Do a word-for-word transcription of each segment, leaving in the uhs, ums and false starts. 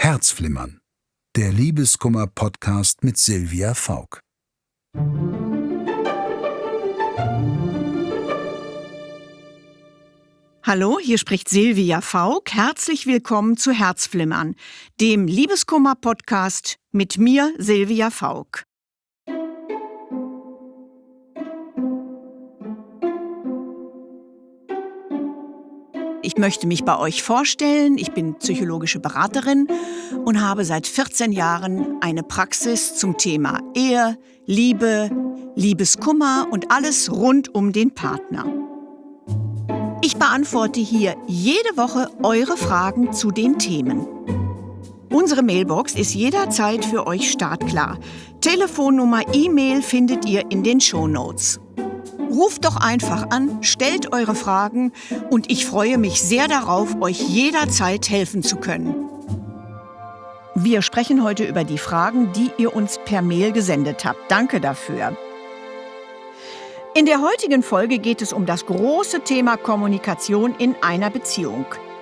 Herzflimmern, der Liebeskummer-Podcast mit Silvia Fauck. Hallo, hier spricht Silvia Fauck. Herzlich willkommen zu Herzflimmern, dem Liebeskummer-Podcast mit mir, Silvia Fauck. Ich möchte mich bei euch vorstellen. Ich bin psychologische Beraterin und habe seit vierzehn Jahren eine Praxis zum Thema Ehe, Liebe, Liebeskummer und alles rund um den Partner. Ich beantworte hier jede Woche eure Fragen zu den Themen. Unsere Mailbox ist jederzeit für euch startklar. Telefonnummer, E-Mail findet ihr in den Shownotes. Ruft doch einfach an, stellt eure Fragen und ich freue mich sehr darauf, euch jederzeit helfen zu können. Wir sprechen heute über die Fragen, die ihr uns per Mail gesendet habt. Danke dafür. In der heutigen Folge geht es um das große Thema Kommunikation in einer Beziehung.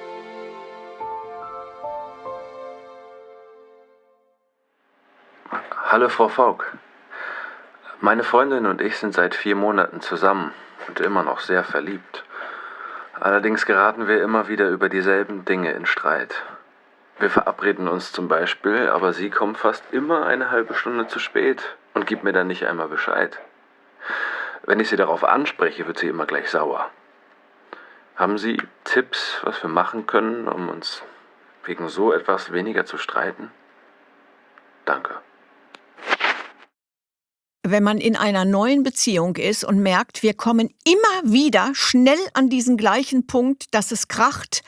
Hallo Frau Fauck. Meine Freundin und ich sind seit vier Monaten zusammen und immer noch sehr verliebt. Allerdings geraten wir immer wieder über dieselben Dinge in Streit. Wir verabreden uns zum Beispiel, aber sie kommt fast immer eine halbe Stunde zu spät und gibt mir dann nicht einmal Bescheid. Wenn ich sie darauf anspreche, wird sie immer gleich sauer. Haben Sie Tipps, was wir machen können, um uns wegen so etwas weniger zu streiten? Danke. Wenn man in einer neuen Beziehung ist und merkt, wir kommen immer wieder schnell an diesen gleichen Punkt, dass es kracht.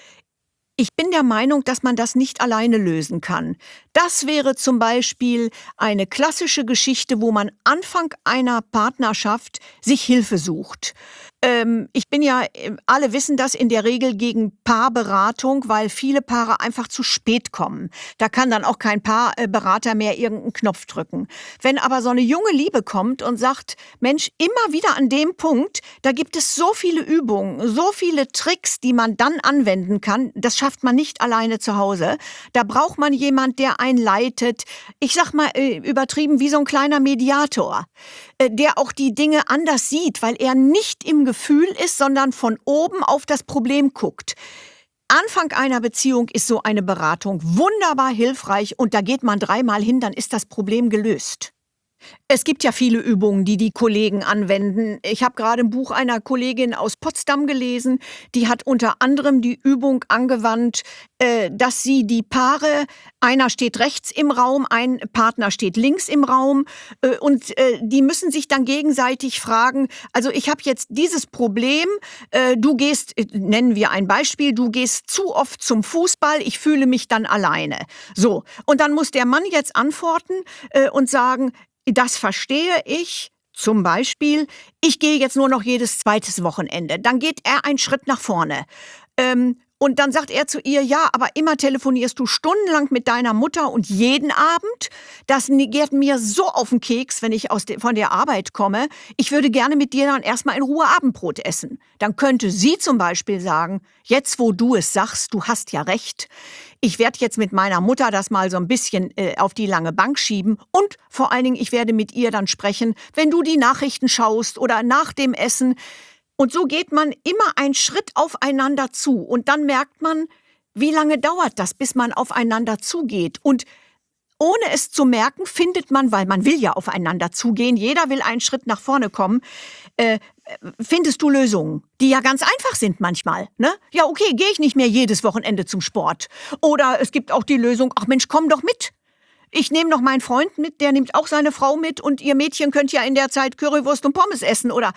Ich bin der Meinung, dass man das nicht alleine lösen kann. Das wäre zum Beispiel eine klassische Geschichte, wo man Anfang einer Partnerschaft sich Hilfe sucht. Ähm, ich bin ja, alle wissen das, in der Regel gegen Paarberatung, weil viele Paare einfach zu spät kommen. Da kann dann auch kein Paarberater mehr irgendeinen Knopf drücken. Wenn aber so eine junge Liebe kommt und sagt, Mensch, immer wieder an dem Punkt, da gibt es so viele Übungen, so viele Tricks, die man dann anwenden kann, das schafft man nicht alleine zu Hause. Da braucht man jemand, der einen leitet, ich sag mal übertrieben, wie so ein kleiner Mediator, der auch die Dinge anders sieht, weil er nicht im Gefühl ist, sondern von oben auf das Problem guckt. Anfang einer Beziehung ist so eine Beratung wunderbar hilfreich und da geht man dreimal hin, dann ist das Problem gelöst. Es gibt ja viele Übungen, die die Kollegen anwenden. Ich habe gerade ein Buch einer Kollegin aus Potsdam gelesen, die hat unter anderem die Übung angewandt, äh, dass sie die Paare, einer steht rechts im Raum, ein Partner steht links im Raum äh, und äh, die müssen sich dann gegenseitig fragen, also ich habe jetzt dieses Problem, äh, du gehst, äh, nennen wir ein Beispiel, du gehst zu oft zum Fußball, ich fühle mich dann alleine. So, und dann muss der Mann jetzt antworten äh, und sagen, das verstehe ich, zum Beispiel, ich gehe jetzt nur noch jedes zweites Wochenende. Dann geht er einen Schritt nach vorne. Ähm, und dann sagt er zu ihr, ja, aber immer telefonierst du stundenlang mit deiner Mutter und jeden Abend. Das geht mir so auf den Keks, wenn ich aus de- von der Arbeit komme. Ich würde gerne mit dir dann erstmal in Ruhe Abendbrot essen. Dann könnte sie zum Beispiel sagen, jetzt wo du es sagst, du hast ja recht. Ich werde jetzt mit meiner Mutter das mal so ein bisschen äh, auf die lange Bank schieben und vor allen Dingen, ich werde mit ihr dann sprechen, wenn du die Nachrichten schaust oder nach dem Essen. Und so geht man immer einen Schritt aufeinander zu und dann merkt man, wie lange dauert das, bis man aufeinander zugeht. Und ohne es zu merken, findet man, weil man will ja aufeinander zugehen, jeder will einen Schritt nach vorne kommen, äh, findest du Lösungen, die ja ganz einfach sind manchmal. Ne? Ja, okay, gehe ich nicht mehr jedes Wochenende zum Sport. Oder es gibt auch die Lösung, ach Mensch, komm doch mit. Ich nehme noch meinen Freund mit, der nimmt auch seine Frau mit und ihr Mädchen könnt ja in der Zeit Currywurst und Pommes essen. Oder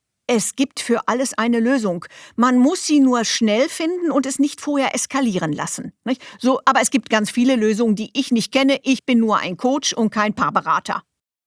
es gibt für alles eine Lösung. Man muss sie nur schnell finden und es nicht vorher eskalieren lassen. Nicht? So, aber es gibt ganz viele Lösungen, die ich nicht kenne. Ich bin nur ein Coach und kein Paarberater.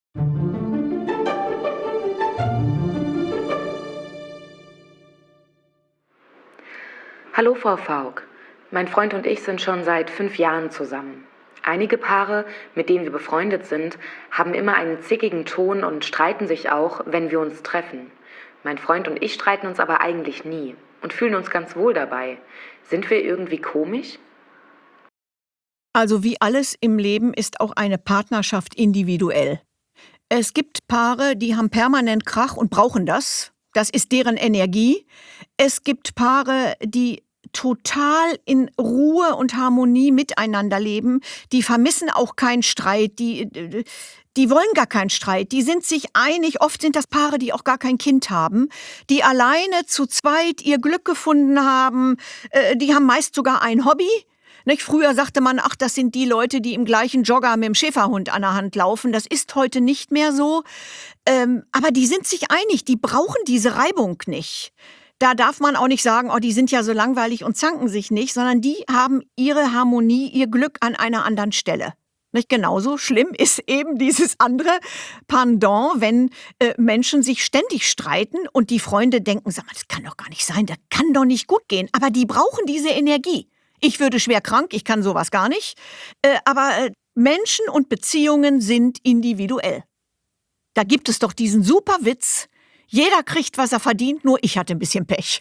Hallo Frau Fauck. Mein Freund und ich sind schon seit fünf Jahren zusammen. Einige Paare, mit denen wir befreundet sind, haben immer einen zickigen Ton und streiten sich auch, wenn wir uns treffen. Mein Freund und ich streiten uns aber eigentlich nie und fühlen uns ganz wohl dabei. Sind wir irgendwie komisch? Also wie alles im Leben ist auch eine Partnerschaft individuell. Es gibt Paare, die haben permanent Krach und brauchen das. Das ist deren Energie. Es gibt Paare, die total in Ruhe und Harmonie miteinander leben. Die vermissen auch keinen Streit. Die, die wollen gar keinen Streit. Die sind sich einig. Oft sind das Paare, die auch gar kein Kind haben. Die alleine zu zweit ihr Glück gefunden haben. Die haben meist sogar ein Hobby. Nicht? Früher sagte man, ach, das sind die Leute, die im gleichen Jogger mit dem Schäferhund an der Hand laufen. Das ist heute nicht mehr so. Ähm, aber die sind sich einig, die brauchen diese Reibung nicht. Da darf man auch nicht sagen, oh, die sind ja so langweilig und zanken sich nicht, sondern die haben ihre Harmonie, ihr Glück an einer anderen Stelle. Nicht genauso schlimm ist eben dieses andere Pendant, wenn äh, Menschen sich ständig streiten und die Freunde denken, sag mal, das kann doch gar nicht sein, das kann doch nicht gut gehen. Aber die brauchen diese Energie. Ich würde schwer krank, ich kann sowas gar nicht. Äh, aber äh, Menschen und Beziehungen sind individuell. Da gibt es doch diesen super Witz, jeder kriegt, was er verdient, nur ich hatte ein bisschen Pech.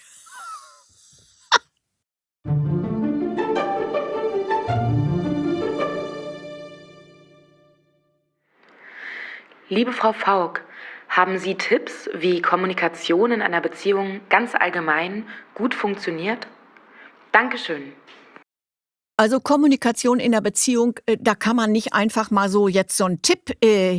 Liebe Frau Fauck, haben Sie Tipps, wie Kommunikation in einer Beziehung ganz allgemein gut funktioniert? Dankeschön. Also Kommunikation in der Beziehung, äh, da kann man nicht einfach mal so jetzt so einen Tipp äh,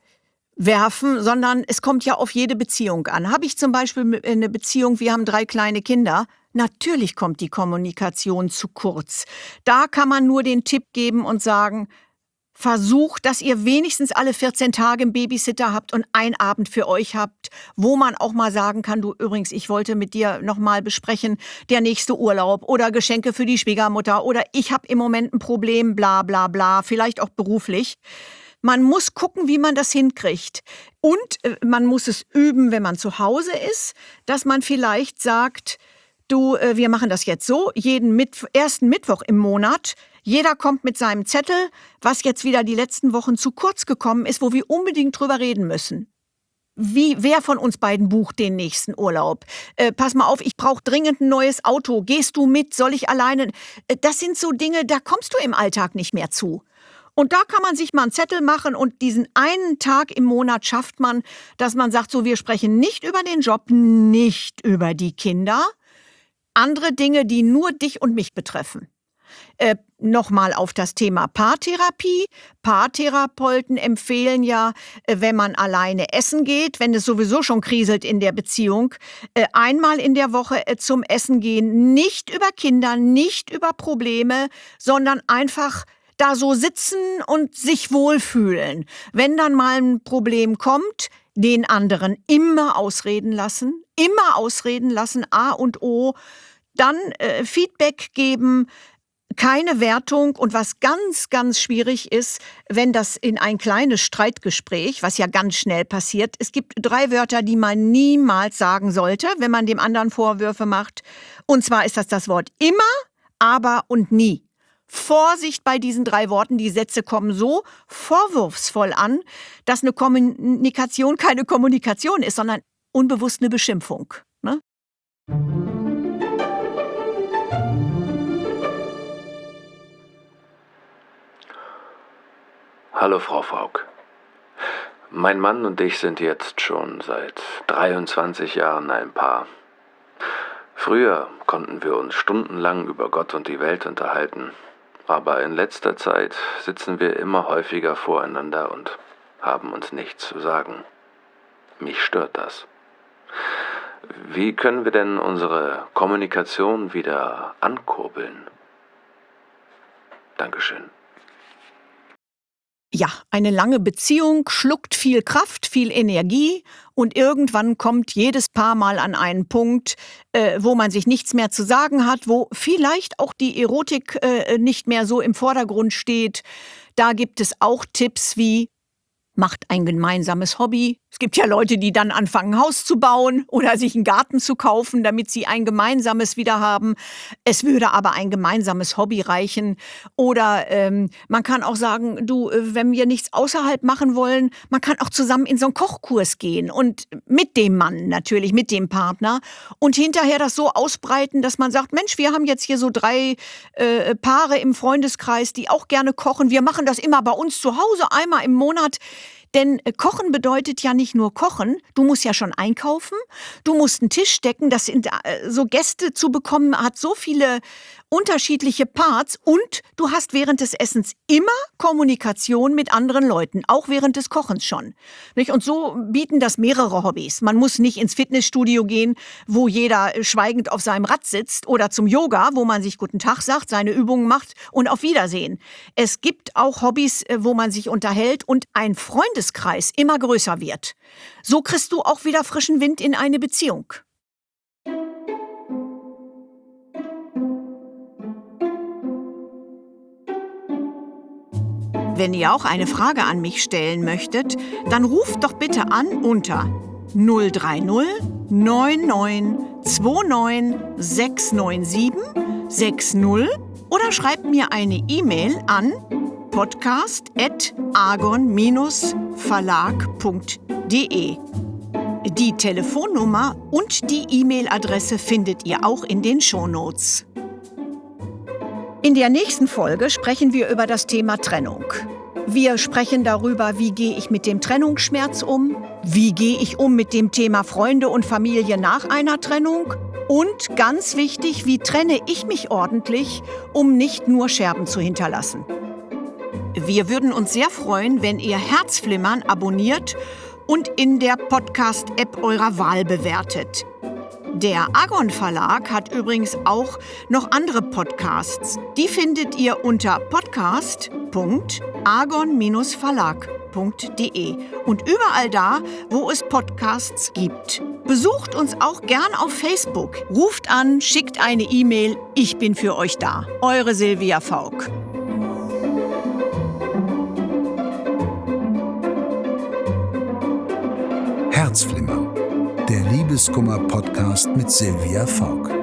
werfen, sondern es kommt ja auf jede Beziehung an. Habe ich zum Beispiel eine Beziehung, wir haben drei kleine Kinder, natürlich kommt die Kommunikation zu kurz. Da kann man nur den Tipp geben und sagen, versucht, dass ihr wenigstens alle vierzehn Tage einen Babysitter habt und einen Abend für euch habt, wo man auch mal sagen kann, du übrigens, ich wollte mit dir nochmal besprechen, der nächste Urlaub oder Geschenke für die Schwiegermutter oder ich habe im Moment ein Problem, bla bla bla, vielleicht auch beruflich. Man muss gucken, wie man das hinkriegt. Und äh, man muss es üben, wenn man zu Hause ist, dass man vielleicht sagt, du, äh, wir machen das jetzt so, jeden Mittw- ersten Mittwoch im Monat, jeder kommt mit seinem Zettel, was jetzt wieder die letzten Wochen zu kurz gekommen ist, wo wir unbedingt drüber reden müssen. Wie, wer von uns beiden bucht den nächsten Urlaub? Äh, pass mal auf, ich brauche dringend ein neues Auto. Gehst du mit? Soll ich alleine? Äh, das sind so Dinge, da kommst du im Alltag nicht mehr zu. Und da kann man sich mal einen Zettel machen und diesen einen Tag im Monat schafft man, dass man sagt, so, wir sprechen nicht über den Job, nicht über die Kinder, andere Dinge, die nur dich und mich betreffen. Äh, Nochmal auf das Thema Paartherapie. Paartherapeuten empfehlen ja, äh, wenn man alleine essen geht, wenn es sowieso schon kriselt in der Beziehung, äh, einmal in der Woche äh, zum Essen gehen, nicht über Kinder, nicht über Probleme, sondern einfach da so sitzen und sich wohlfühlen. Wenn dann mal ein Problem kommt, den anderen immer ausreden lassen, immer ausreden lassen, A und O, dann äh, Feedback geben, keine Wertung und was ganz, ganz schwierig ist, wenn das in ein kleines Streitgespräch, was ja ganz schnell passiert, es gibt drei Wörter, die man niemals sagen sollte, wenn man dem anderen Vorwürfe macht. Und zwar ist das das Wort immer, aber und nie. Vorsicht bei diesen drei Worten, die Sätze kommen so vorwurfsvoll an, dass eine Kommunikation keine Kommunikation ist, sondern unbewusst eine Beschimpfung. Ne? Hallo Frau Fauck. Mein Mann und ich sind jetzt schon seit dreiundzwanzig Jahren ein Paar. Früher konnten wir uns stundenlang über Gott und die Welt unterhalten, aber in letzter Zeit sitzen wir immer häufiger voreinander und haben uns nichts zu sagen. Mich stört das. Wie können wir denn unsere Kommunikation wieder ankurbeln? Dankeschön. Ja, eine lange Beziehung schluckt viel Kraft, viel Energie und irgendwann kommt jedes Paar mal an einen Punkt, äh, wo man sich nichts mehr zu sagen hat, wo vielleicht auch die Erotik äh, nicht mehr so im Vordergrund steht. Da gibt es auch Tipps wie, macht ein gemeinsames Hobby, Es gibt ja Leute, die dann anfangen, ein Haus zu bauen oder sich einen Garten zu kaufen, damit sie ein gemeinsames wieder haben. Es würde aber ein gemeinsames Hobby reichen. Oder ähm, man kann auch sagen, du, äh, wenn wir nichts außerhalb machen wollen, man kann auch zusammen in so einen Kochkurs gehen und mit dem Mann natürlich, mit dem Partner und hinterher das so ausbreiten, dass man sagt, Mensch, wir haben jetzt hier so drei äh, Paare im Freundeskreis, die auch gerne kochen. Wir machen das immer bei uns zu Hause, einmal im Monat. Denn Kochen bedeutet ja nicht nur Kochen, du musst ja schon einkaufen, du musst einen Tisch decken, das sind, äh, so Gäste zu bekommen, hat so viele unterschiedliche Parts und du hast während des Essens immer Kommunikation mit anderen Leuten, auch während des Kochens schon. Nicht? Und so bieten das mehrere Hobbys. Man muss nicht ins Fitnessstudio gehen, wo jeder schweigend auf seinem Rad sitzt oder zum Yoga, wo man sich guten Tag sagt, seine Übungen macht und auf Wiedersehen. Es gibt auch Hobbys, wo man sich unterhält und ein Freundeskreis immer größer wird. So kriegst du auch wieder frischen Wind in eine Beziehung. Wenn ihr auch eine Frage an mich stellen möchtet, dann ruft doch bitte an unter null drei null neun neun zwei neun sechs neun sieben sechs null oder schreibt mir eine E-Mail an podcast at argon verlag punkt de. Die Telefonnummer und die E-Mail-Adresse findet ihr auch in den Shownotes. In der nächsten Folge sprechen wir über das Thema Trennung. Wir sprechen darüber, wie gehe ich mit dem Trennungsschmerz um, wie gehe ich um mit dem Thema Freunde und Familie nach einer Trennung und ganz wichtig, wie trenne ich mich ordentlich, um nicht nur Scherben zu hinterlassen. Wir würden uns sehr freuen, wenn ihr Herzflimmern abonniert und in der Podcast-App eurer Wahl bewertet. Der Argon Verlag hat übrigens auch noch andere Podcasts. Die findet ihr unter podcast punkt argon verlag punkt de und überall da, wo es Podcasts gibt. Besucht uns auch gern auf Facebook. Ruft an, schickt eine E-Mail. Ich bin für euch da. Eure Silvia Fauck. Herzflimmern, der Liebeskummer-Podcast mit Silvia Fauck.